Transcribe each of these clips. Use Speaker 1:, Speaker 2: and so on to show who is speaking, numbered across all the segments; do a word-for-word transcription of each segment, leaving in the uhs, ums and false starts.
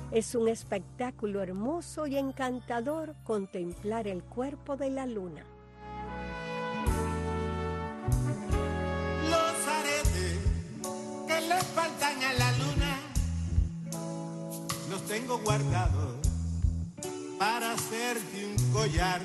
Speaker 1: Es un espectáculo hermoso y encantador contemplar el cuerpo de la luna.
Speaker 2: Los aretes que le faltan a la luna los tengo guardados para hacerte un collar.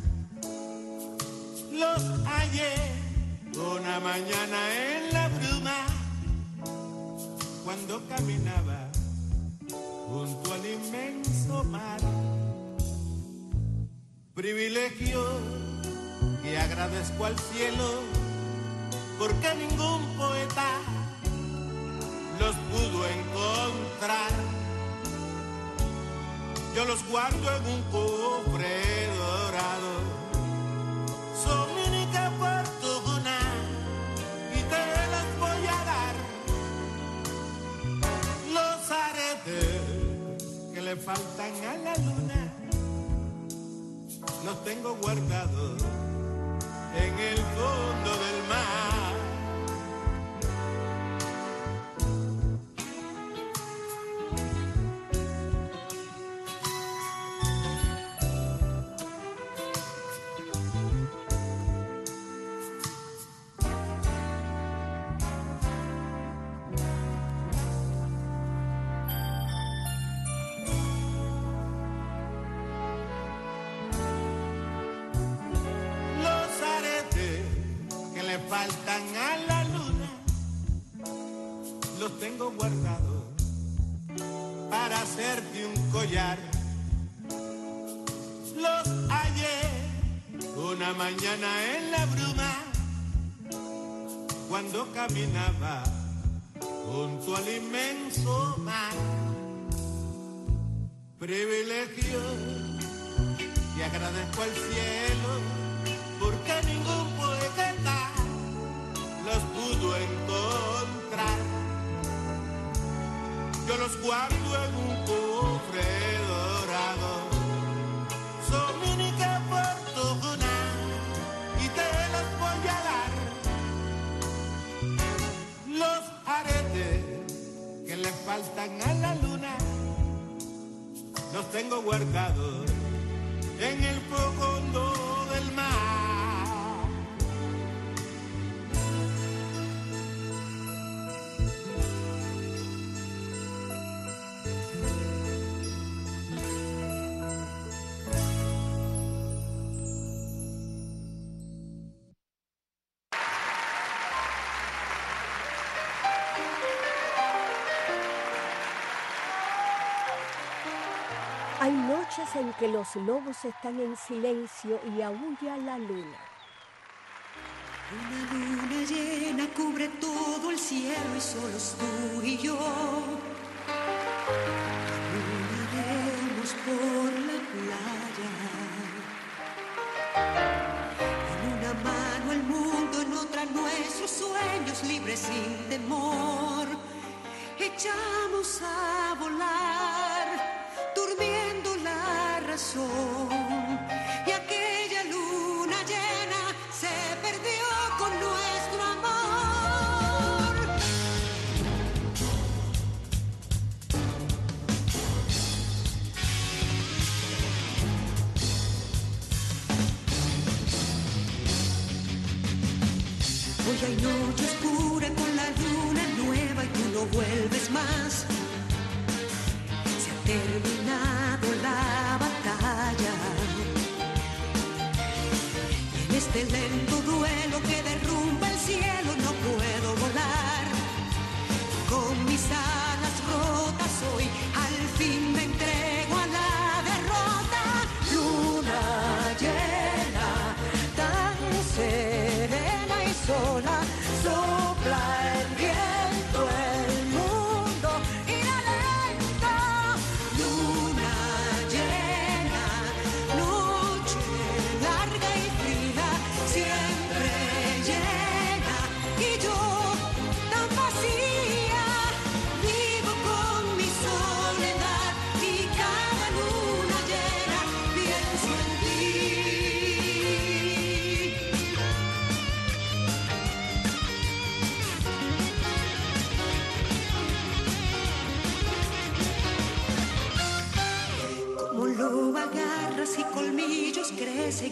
Speaker 2: Los hallé una mañana en la bruma cuando caminaba junto al inmenso mar. Privilegio que agradezco al cielo porque ningún poeta los pudo encontrar. Yo los guardo en un cofre dorado, son mi única fortuna y te los voy a dar. Los aretes que le faltan a la luna los tengo guardados en el fondo del mar. Faltan a la luna, los tengo guardados para hacerte un collar. Los hallé una mañana en la bruma cuando caminaba junto al inmenso mar. Privilegio y agradezco al cielo porque ningún poeta los pudo encontrar. Yo los guardo en un cofre dorado, son mi única fortuna y te los voy a dar. Los aretes que le faltan a la luna los tengo guardados en el fondo del mar.
Speaker 1: Hay noches en que los lobos están en silencio y aúlla la luna.
Speaker 3: Una luna llena cubre todo el cielo y solos tú y yo. Caminaremos por la playa. En una mano el mundo, en otra nuestros sueños libres sin temor. Echamos a volar, durmiendo la razón, y aquella luna llena se perdió con nuestro amor. Hoy hay noche oscura con la luna nueva y tú no vuelves más. Terminado la batalla. En este lento duelo que derrumba el cielo no puedo volar. Con mis alas rotas hoy al fin me entrego a la derrota. Luna llena, tan serena y sola, sopla el viento, el mundo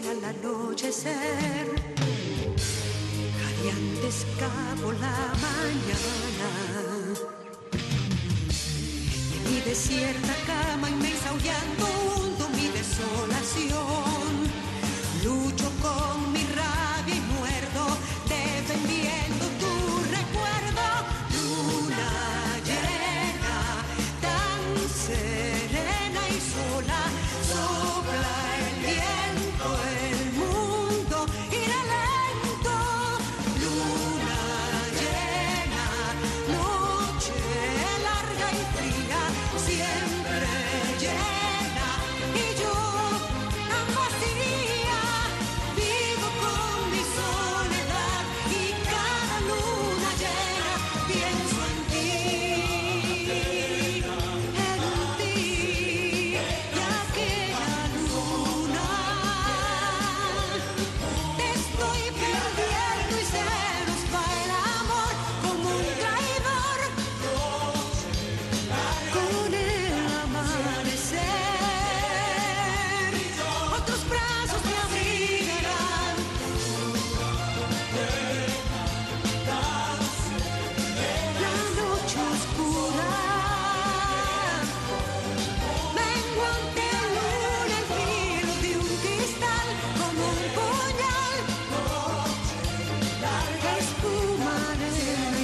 Speaker 3: al anochecer, jadeante escapo la mañana. En mi desierta cama inmensa aullando hundo mi desolación. Lucho con mi rabia y muerdo, defendiendo tu recuerdo. Luna llena, tan serena y sola, sopla el viento, el mundo irá lento. Luna llena, noche larga y fría, siempre llena, y yo tan vacía, vivo con mi soledad, y cada luna llena pienso en ti, en ti, y aquella luna. Te estoy perdiendo y se nos va el amor como un traidor. Con el amanecer, otros brazos me abrigarán. La noche oscura, menguante luna, el filo de un cristal como un puñal. Espuma, arena y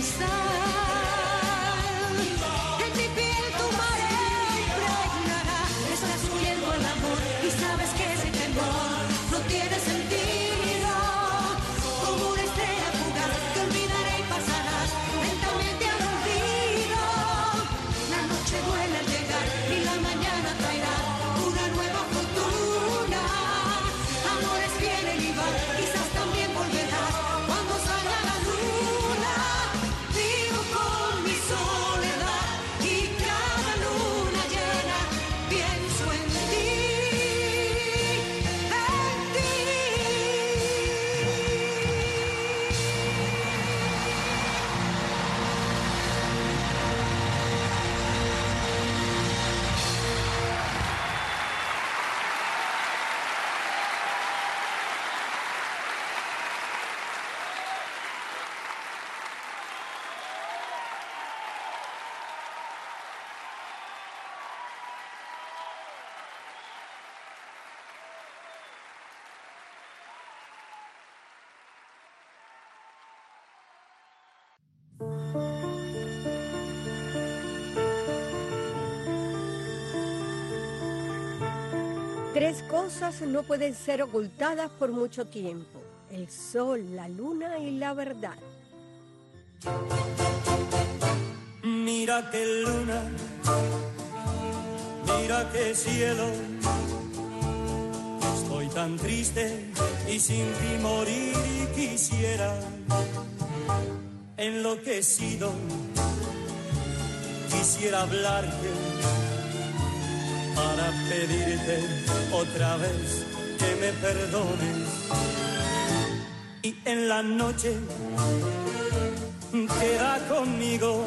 Speaker 3: sal. En mi piel tu marea impregnará. Estás huyendo al amor y sabes que ese temor no tiene sentido. Como una estrella fugaz te olvidaré y pasarás lentamente al olvido. La noche duele al llegar y la mañana traerá una nueva fortuna. Amores vienen y van, quizás también volverás cuando salga la luna. Vivo con mi soledad y cada luna llena pienso en ti, en ti.
Speaker 1: Tres cosas no pueden ser ocultadas por mucho tiempo: el sol, la luna y la verdad.
Speaker 4: Mira qué luna, mira qué cielo. Estoy tan triste y sin ti morir y quisiera, enloquecido, quisiera hablarte para pedirte otra vez que me perdones. Y en la noche queda conmigo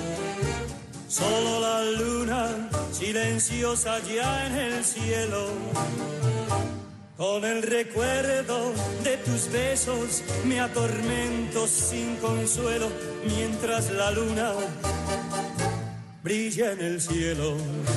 Speaker 4: solo la luna silenciosa ya en el cielo. Con el recuerdo de tus besos me atormento sin consuelo mientras la luna brilla en el cielo.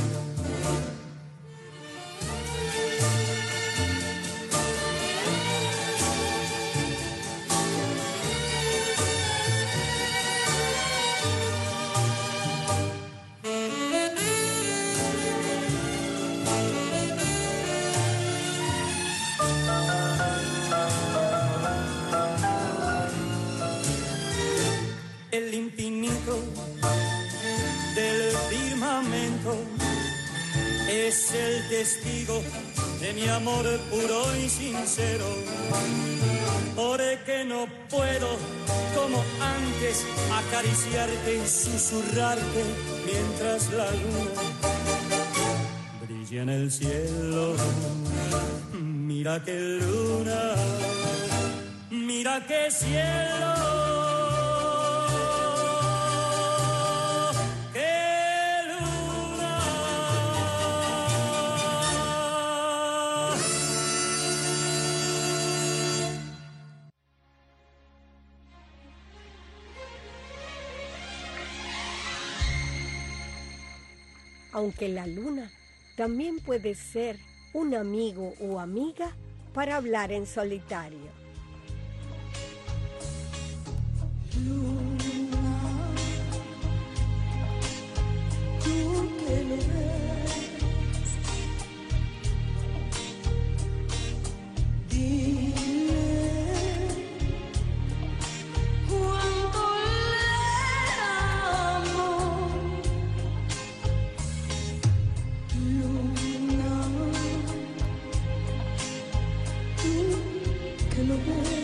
Speaker 4: El infinito del firmamento es el testigo de mi amor puro y sincero. Porque no puedo, como antes, acariciarte y susurrarte mientras la luna brilla en el cielo. Mira qué luna, mira qué cielo.
Speaker 1: aunque la luna también puede ser un amigo o amiga para hablar en solitario.
Speaker 3: Luna, tú que lo ves, dile cuánto le amo. Luna, tú que lo ves.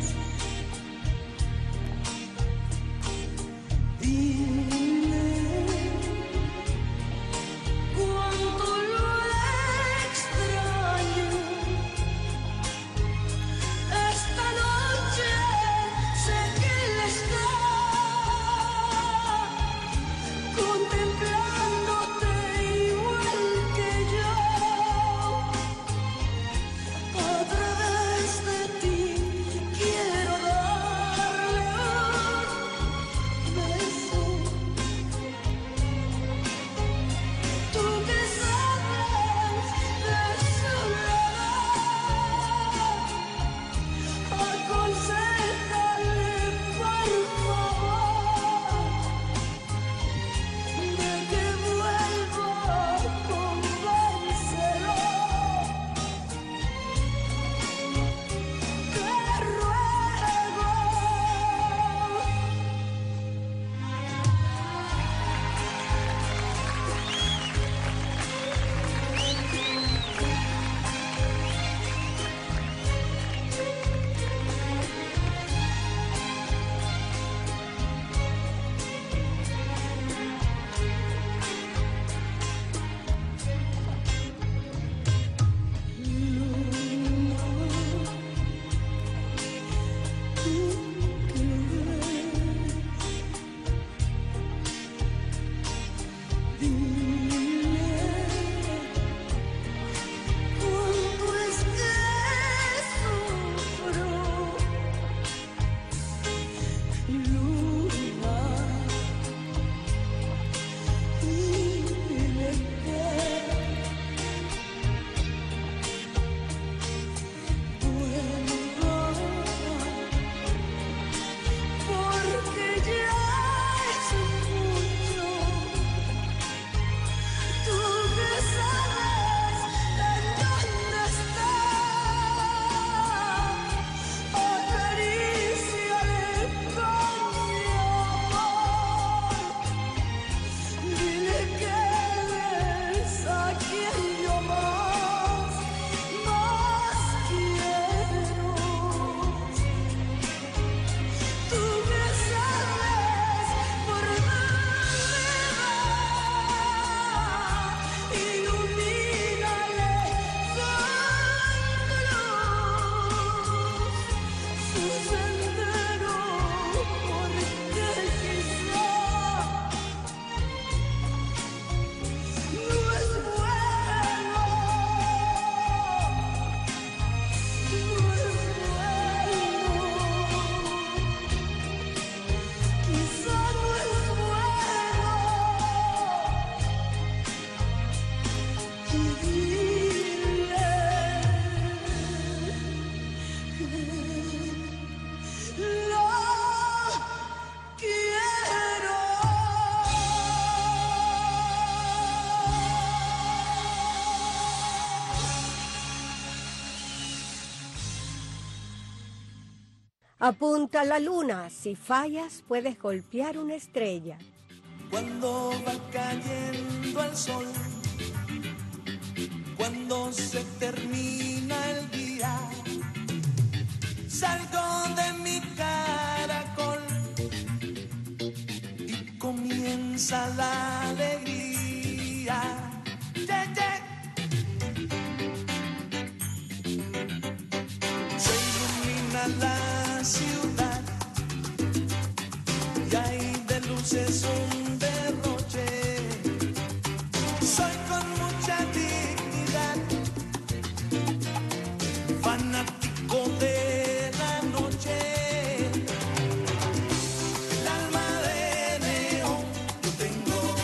Speaker 1: Apunta la luna, si fallas puedes golpear una estrella.
Speaker 5: Cuando va cayendo el sol, cuando se termina el día, salgo de mi caracol y comienza la alegría. Yeah, yeah. Se ilumina la ciudad y hay de luces un derroche. Soy con mucha dignidad fanático de la noche. El alma de neón yo tengo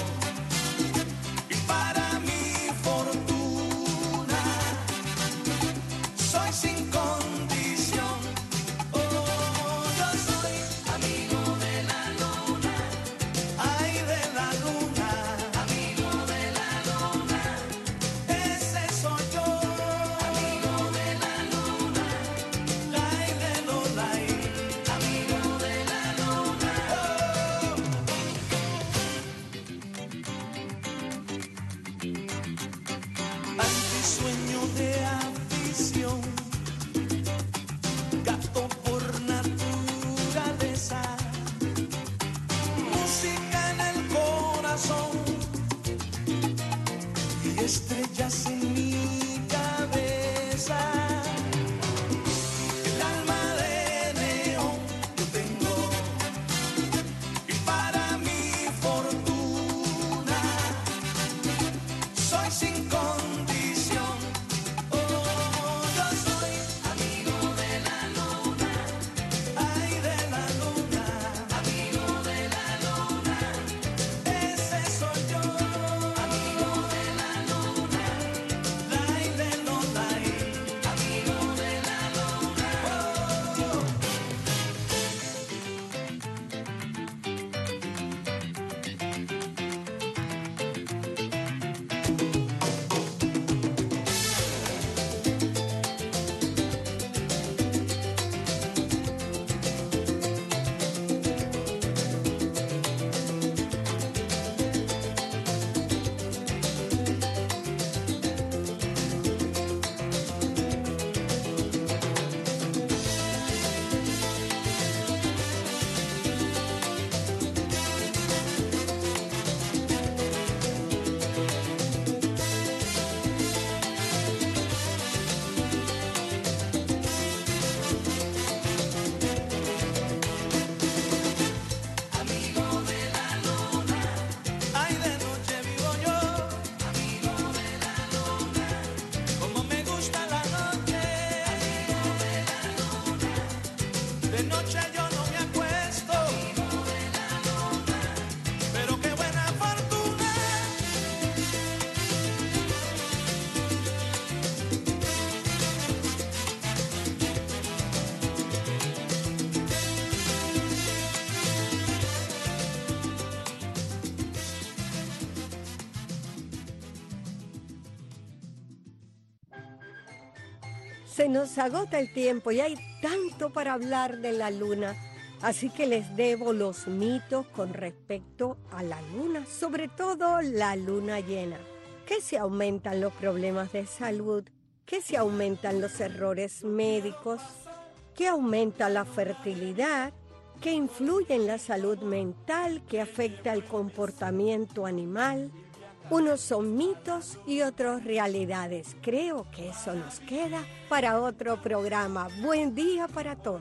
Speaker 1: Se nos agota el tiempo y hay tanto para hablar de la luna, así que les debo los mitos con respecto a la luna, sobre todo la luna llena. Que se aumentan los problemas de salud, que se aumentan los errores médicos, que aumenta la fertilidad, que influye en la salud mental, que afecta el comportamiento animal. Unos son mitos y otros realidades. Creo que eso nos queda para otro programa. Buen día para todos.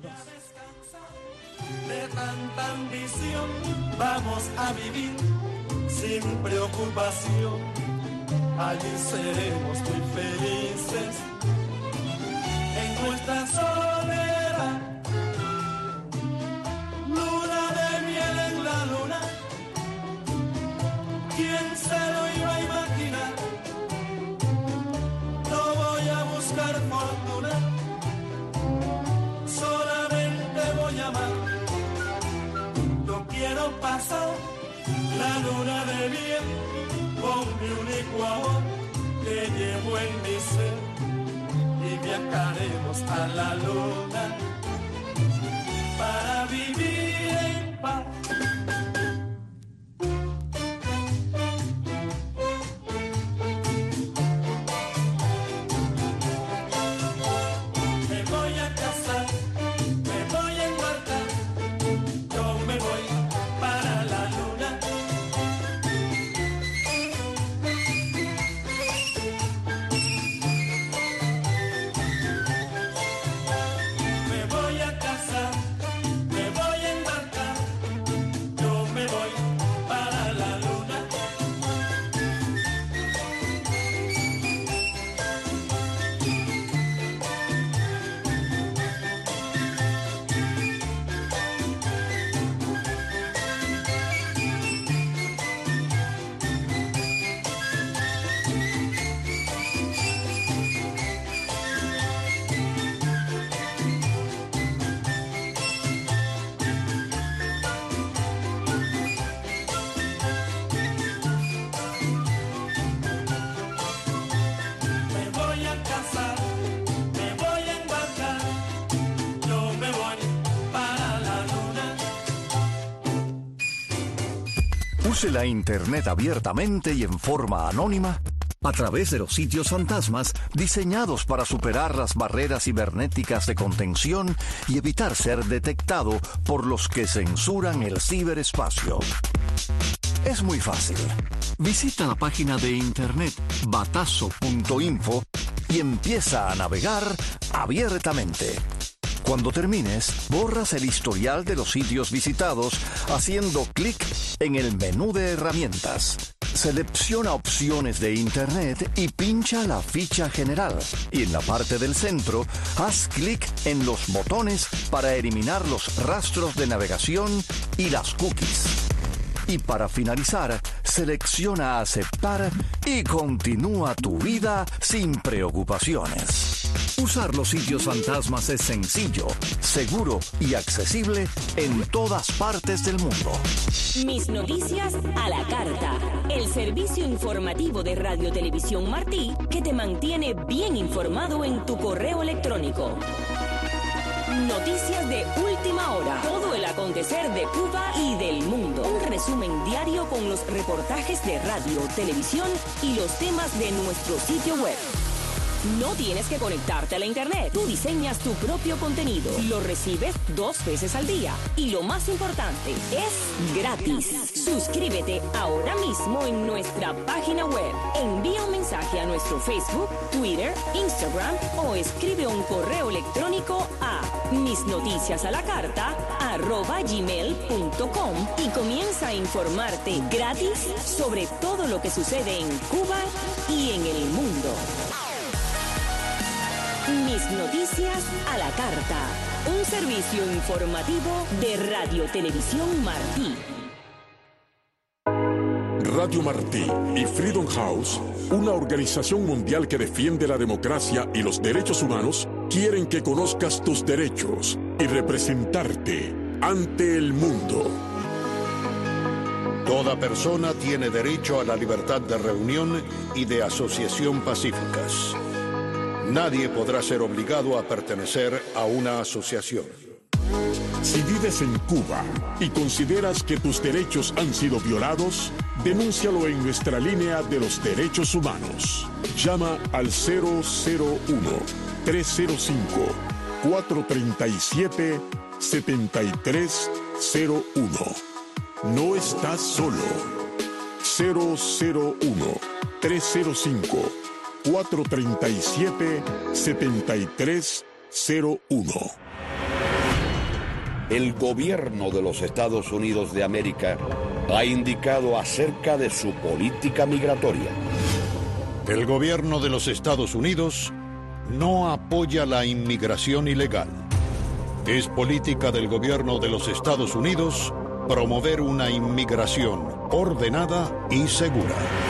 Speaker 5: De tanta ambición vamos a vivir sin preocupación. Allí seremos muy felices en nuestra soledad. Luna de miel en la luna. ¿Quién se lo iba a imaginar? No voy a buscar fortuna, solamente voy a amar. No quiero pasar la luna de miel con mi único amor que llevo en mi ser, y viajaremos a la luna para vivir en paz.
Speaker 6: Use la Internet abiertamente y en forma anónima a través de los sitios fantasmas diseñados para superar las barreras cibernéticas de contención y evitar ser detectado por los que censuran el ciberespacio. Es muy fácil. Visita la página de internet batazo punto info y empieza a navegar abiertamente. Cuando termines, borras el historial de los sitios visitados haciendo clic en el menú de herramientas. Selecciona opciones de Internet y pincha la ficha general. Y en la parte del centro, haz clic en los botones para eliminar los rastros de navegación y las cookies. Y para finalizar, selecciona aceptar y continúa tu vida sin preocupaciones. Usar los sitios fantasmas es sencillo, seguro y accesible en todas partes del mundo.
Speaker 7: Mis noticias a la carta. El servicio informativo de Radio Televisión Martí que te mantiene bien informado en tu correo electrónico. Noticias de última hora. Todo el acontecer de Cuba y del mundo. Un resumen diario con los reportajes de radio, televisión y los temas de nuestro sitio web. No tienes que conectarte a la internet. Tú diseñas tu propio contenido. Lo recibes dos veces al día. Y lo más importante, es gratis. Suscríbete ahora mismo en nuestra página web. Envía un mensaje a nuestro Facebook, Twitter, Instagram o escribe un correo electrónico a misnoticiasalacarta arroba gmail punto com y comienza a informarte gratis sobre todo lo que sucede en Cuba y en el mundo. Mis noticias a la carta. Un servicio informativo de Radio Televisión Martí.
Speaker 8: Radio Martí y Freedom House, una organización mundial que defiende la democracia y los derechos humanos, quieren que conozcas tus derechos y representarte ante el mundo.
Speaker 9: Toda persona tiene derecho a la libertad de reunión y de asociación pacíficas. Nadie podrá ser obligado a pertenecer a una asociación.
Speaker 8: Si vives en Cuba y consideras que tus derechos han sido violados, denúncialo en nuestra línea de los derechos humanos. Llama al cero cero uno, tres cero cinco, cuatro tres siete, siete tres cero uno. No estás solo. cero cero uno, tres cero cinco, cuatro tres siete, siete tres cero uno.
Speaker 10: El gobierno de los Estados Unidos de América ha indicado acerca de su política migratoria.
Speaker 9: El gobierno de los Estados Unidos no apoya la inmigración ilegal. Es política del gobierno de los Estados Unidos promover una inmigración ordenada y segura.